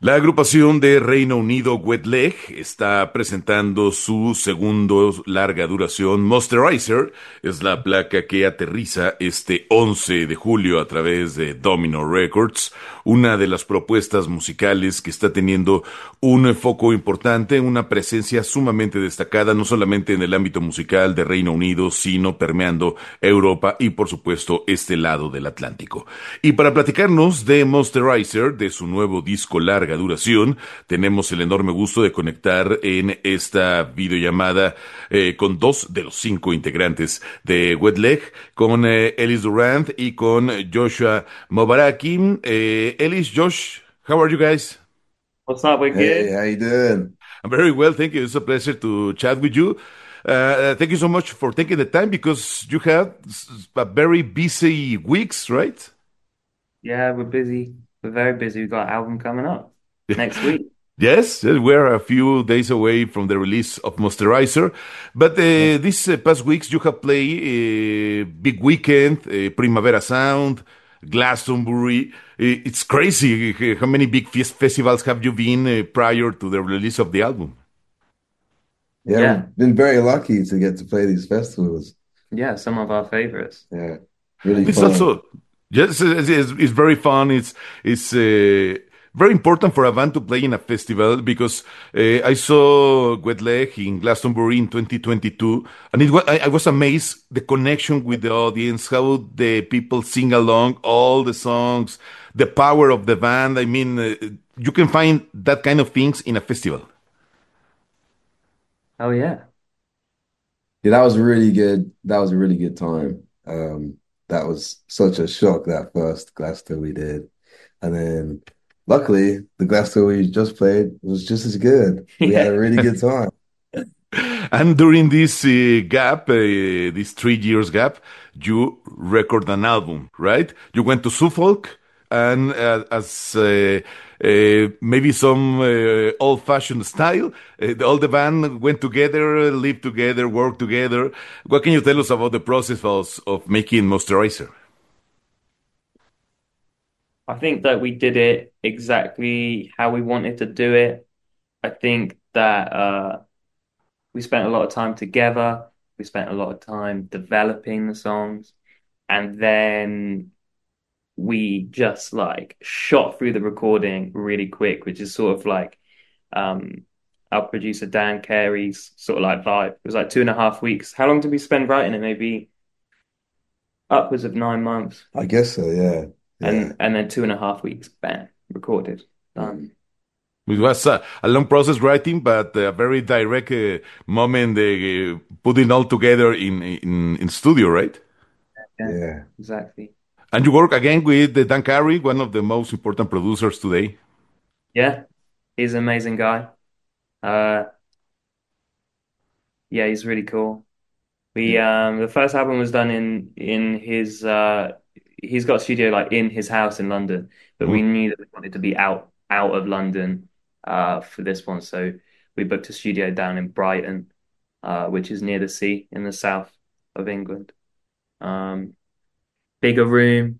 La agrupación de Reino Unido Wet Leg está presentando su segundo larga duración. Monsterrizer es la placa que aterriza este 11 de julio a través de Domino Records, una de las propuestas musicales que está teniendo un foco importante, una presencia sumamente destacada, no solamente en el ámbito musical de Reino Unido, sino permeando Europa y por supuesto este lado del Atlántico. Y para platicarnos de Monsterrizer, de su nuevo disco larga duración, tenemos el enorme gusto de conectar en esta videollamada con dos de los cinco integrantes de Wet Leg, con Ellis Durant y con Joshua Mobaraki. Ellis, Josh, how are you guys? What's up? We're Hey, good. how you doing? I'm very well, thank you. It's a pleasure to chat with you. Thank you so much for taking the time because you have a very busy weeks, right? Yeah, we're busy. We're very busy. We've got an album coming up next week. Yes, we're a few days away from the release of Monsterrizer, but Yeah. these past weeks you have played Big Weekend, Primavera Sound, Glastonbury. It's crazy how many big festivals have you been prior to the release of the album? Yeah, Yeah. we've been very lucky to get to play these festivals. Yeah, some of our favorites. Yeah, really It's fun. also yes, it's very fun. It's very important for a band to play in a festival because I saw Wet Leg in Glastonbury in 2022, and I was amazed the connection with the audience, how the people sing along all the songs, the power of the band. I mean, you can find that kind of things in a festival. Oh yeah. Yeah, that was really good. That was a really good time. That was such a shock that first Glasgow we did, and then luckily the Glasgow we just played was just as good. We had Yeah. a really good time. And during this gap, this 3 years gap, you record an album, right? You went to Suffolk, and as maybe some old-fashioned style, all the band went together, lived together, worked together. What can you tell us about the process of making Moisturizer? I think that we did it exactly how we wanted to do it. I think that we spent a lot of time together. We spent a lot of time developing the songs, and then we just like shot through the recording really quick, which is sort of like um our producer Dan Carey's sort of like vibe. It was like 2.5 weeks. How long did we spend writing it? Maybe upwards of 9 months. I guess so. Yeah, yeah. And then 2.5 weeks, bam, recorded. Done. It was a long process writing, but a very direct moment putting all together in studio, right? Yeah, Yeah. exactly. And you work again with Dan Carey, one of the most important producers today. Yeah, he's an amazing guy. Uh yeah, he's really cool. We the first album was done in his he's got a studio like in his house in London, but we Mhm. knew that we wanted to be out of London for this one, so we booked a studio down in Brighton, which is near the sea in the south of England. Um, Bigger room,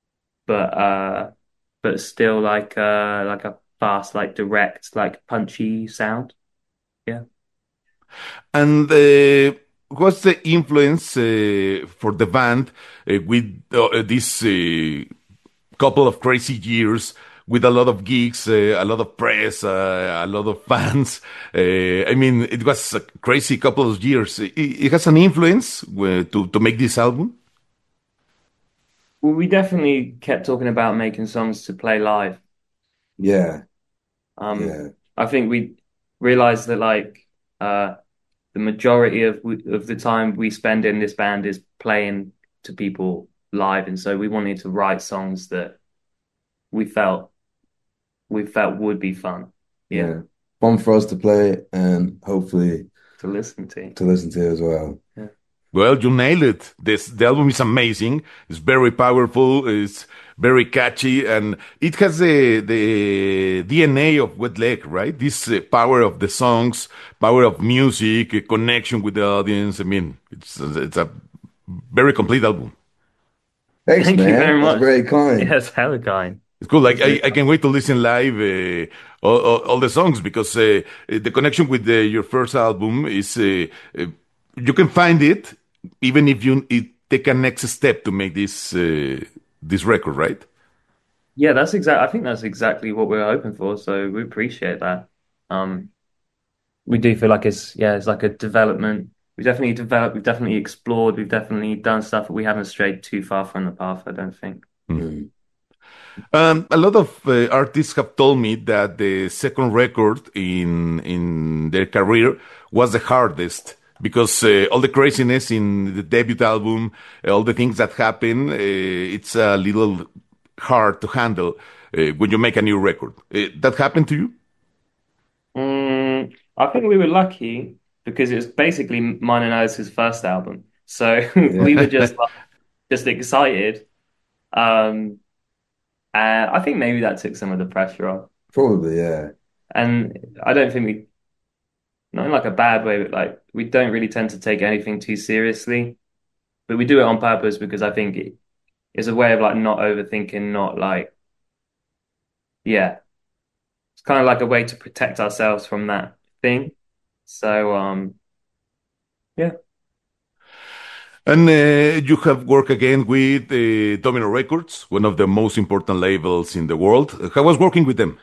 but still like a fast, like direct, like punchy sound. Yeah. And what's the influence for the band with this couple of crazy years? With a lot of gigs, a lot of press, a lot of fans. I mean, it was a crazy couple of years. It has an influence to make this album. Well, we definitely kept talking about making songs to play live. Yeah, Um, yeah, I think we realized that like uh, the majority of the time we spend in this band is playing to people live, and so we wanted to write songs that we felt we felt would be fun, yeah, yeah. Fun for us to play and hopefully to listen to. to listen to as well. Yeah. Well, you nailed it. The album is amazing. It's very powerful. It's very catchy, and it has the DNA of Wet Leg, right? This power of the songs, power of music, connection with the audience. I mean, it's a very complete album. Thanks, Thank you man. very That's much. very kind. Yes, hella kind. It's cool. Like It's really I can wait to listen live all the songs because the connection with your first album is you can find it even if take a next step to make this record, right? Yeah, that's exact. I think that's exactly what we're hoping for. So we appreciate that. Um, we do feel like it's like a development. We definitely developed. We've definitely explored. We've definitely done stuff, but we haven't strayed too far from the path, I don't think. mm, A lot of artists have told me that the second record in their career was the hardest because all the craziness in the debut album, all the things that happen, it's a little hard to handle when you make a new record. That happened to you? I think we were lucky because it was basically mine and Alice's first album, so we were yeah, just like, just excited. Um, and I think maybe that took some of the pressure off. probably, yeah. And I don't think not in like a bad way, but like we don't really tend to take anything too seriously. But we do it on purpose because I think it's a way of like not overthinking, not like, yeah, it's kind of like a way to protect ourselves from that thing. So, yeah, And you have worked again with Domino Records, one of the most important labels in the world. How was working with them?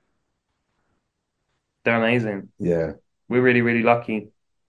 they're amazing. Yeah. We're really, really lucky.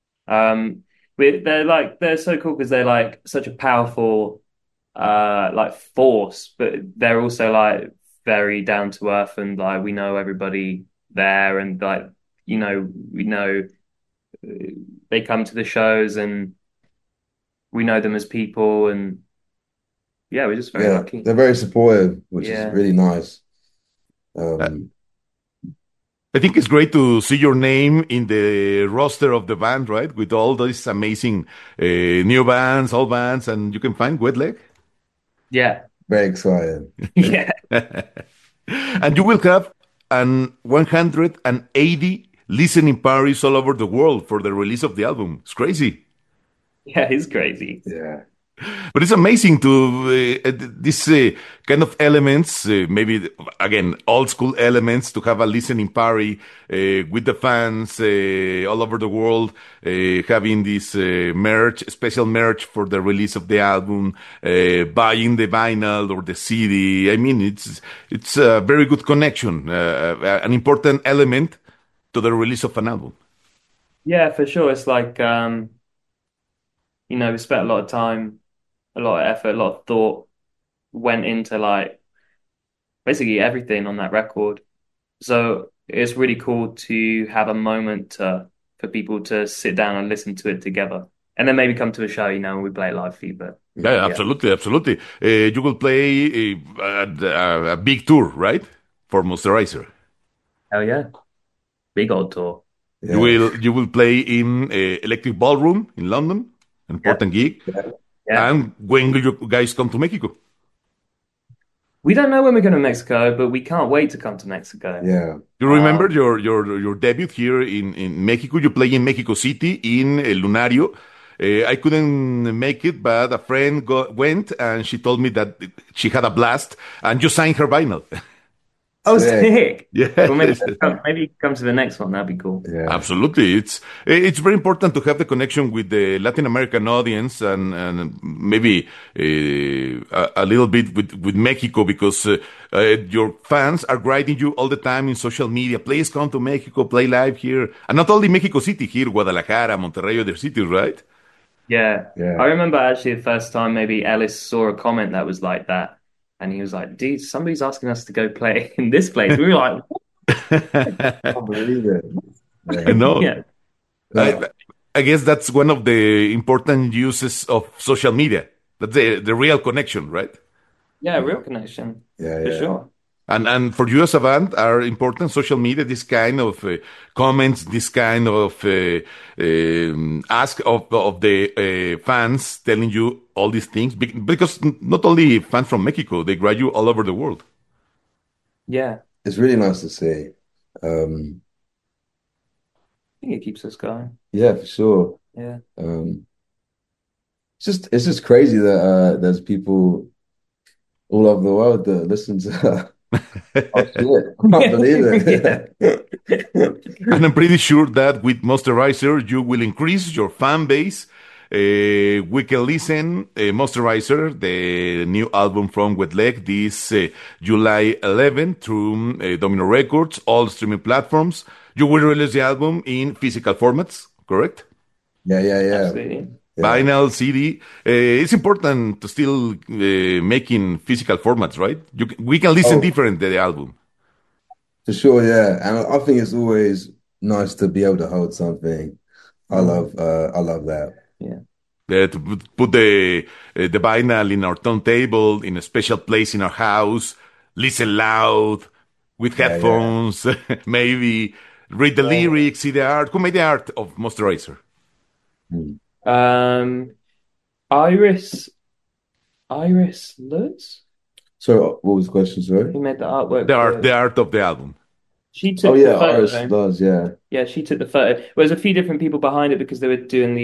They're so cool because they're like such a powerful like force, but they're also like very down to earth and like we know everybody there and like we know uh, they come to the shows and we know them as people and yeah, we're just very Yeah. lucky. They're very supportive, which is Yeah. really nice. Uh, Um, I think it's great to see your name in the roster of the band, right? With all these amazing new bands, old bands, and you can find Wet Leg. Yeah. very excited. Yeah. And you will have an 180 listening parties all over the world for the release of the album. It's crazy. Yeah, it's crazy. Yeah. But it's amazing to this kind of elements, maybe again old school elements, to have a listening party with the fans all over the world, having this merch, special merch for the release of the album, buying the vinyl or the CD. I mean, it's a very good connection, an important element to the release of an album. Yeah, for sure. It's like we spent a lot of time, a lot of effort, a lot of thought went into like basically everything on that record. So it's really cool to have a moment for people to sit down and listen to it together. And then maybe come to a show, when we play it live for you. But Yeah, yeah, absolutely, absolutely. You will play a big tour, right? For Moisturizer. hell yeah. Big old tour. Yeah. You will play in Electric Ballroom in London, an Yeah, important gig. Yeah. yeah. And when will you guys come to Mexico? We don't know when we're going to Mexico, but we can't wait to come to Mexico. Yeah. You remember Um, your debut here in Mexico? You play in Mexico City in El Lunario. I couldn't make it, but a friend went and she told me that she had a blast and you signed her vinyl. oh, Sick. sick. Well, maybe Yes. maybe come to the next one. That'd be cool. Yeah. Absolutely. It's very important to have the connection with the Latin American audience and maybe a little bit with Mexico because your fans are writing you all the time in social media. Please come to Mexico, play live here. And not only Mexico City, here, Guadalajara, Monterrey, other cities, right? Yeah. I Yeah. remember actually the first time maybe Ellis saw a comment that was like that. And he was like, dude, somebody's asking us to go play in this place. We were like, Can't believe it. I Yeah. know. yeah, I, No. I guess that's one of the important uses of social media. That's the real connection, right? yeah, real connection Yeah. for Yeah. sure. And for you as a band, are important social media, this kind of comments, this kind of ask of the fans telling you all these things? Because not only fans from Mexico, they grab you all over the world. Yeah, I It's really nice to see. Um, think it keeps us going. yeah, for sure. Yeah. Um, it's just crazy that there's people all over the world that listen to Oh shit! I can't believe Yeah. it. And I'm pretty sure that with Moisturizer, you will increase your fan base. We can listen Moisturizer, the new album from Wet Leg, this July 11th through Domino Records, all streaming platforms. You will release the album in physical formats, correct? Yeah, yeah, yeah, Absolutely. yeah. Vinyl, CD. It's important to still making physical formats, right? We can listen Oh, different the album. for sure, yeah. And I think it's always nice to be able to hold something. Mm, I love that. yeah. To put the vinyl in our turntable in a special place in our house, listen loud with Yeah, yeah. headphones, maybe read the Right. lyrics, see the art. Who made the art of Moisturizer? Mm. Um, Iris, Iris Lutz, So, what was the question, sorry? who made the artwork for, The art of the album. she Oh took the yeah, Iris photo. does, yeah. Yeah, she took the photo. Well, there's a few different people behind it because they were doing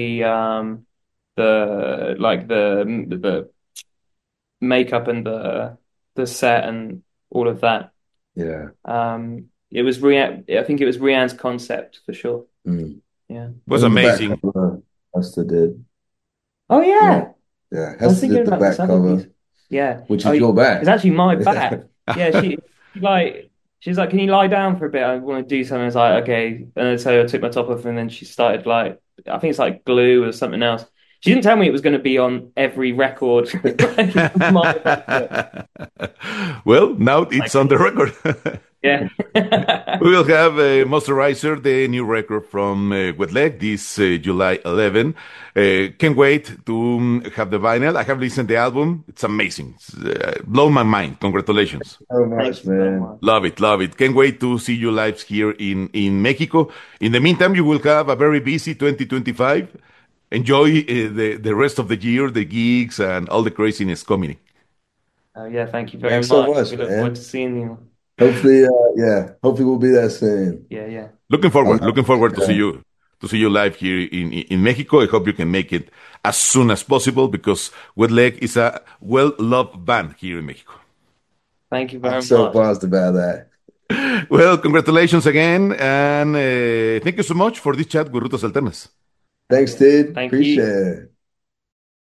the like the makeup and the set and all of that. Yeah. It was Rian. I think it was Rian's concept for sure. Mm. Yeah. Was And the back amazing. cover, Hester did. Oh Yeah. yeah, Yeah. I was Hester thinking did the about this back other piece. cover, Yeah. which Oh, is your it's back. actually my back. Yeah, she like she's like, can you lie down for a bit? I want to do something. I was like, okay. And then so I took my top off, and then she started like, I think it's like glue or something else. She didn't tell me it was going to be on every record. Like, it was my back, but, Well, now like, it's on the record. yeah. We will have Moisturizer, the new record from Wet Leg, this July 11. Can't wait to have the vinyl. I have listened to the album. It's amazing. It's, blown my mind. Congratulations. So Thank much, you so man. much. Love it, love it. Can't wait to see you live here in Mexico. In the meantime, you will have a very busy 2025. Enjoy the rest of the year, the gigs, and all the craziness coming. Yeah, thank you very Thanks so much. much, We look forward to man. seeing you. Hopefully, yeah. Hopefully we'll be there soon. Yeah, yeah. I'm, Looking forward yeah. to see you live here in Mexico. I hope you can make it as soon as possible because Wet Leg is a well loved band here in Mexico. Thank you I'm very so much. buzzed about that. Well, congratulations again, and thank you so much for this chat with Rutas Alternas. Thanks, dude. Thank Appreciate you. it.